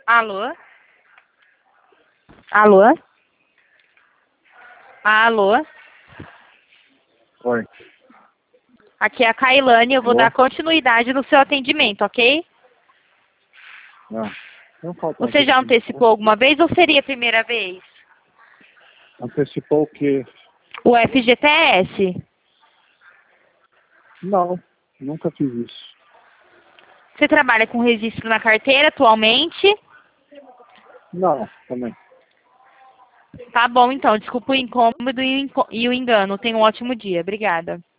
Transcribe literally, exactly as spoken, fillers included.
Alô? Alô? Alô? Oi. Aqui é a Kailane, eu vou Alô? dar continuidade no seu atendimento, ok? Ah, não falta Você já antecipou alguma vez ou seria a primeira vez? Antecipou o quê? O F G T S? Não, nunca fiz isso. Você trabalha com registro na carteira atualmente? Não, também. Tá bom, então. Desculpa o incômodo e o enco- e o engano. Tenha um ótimo dia. Obrigada.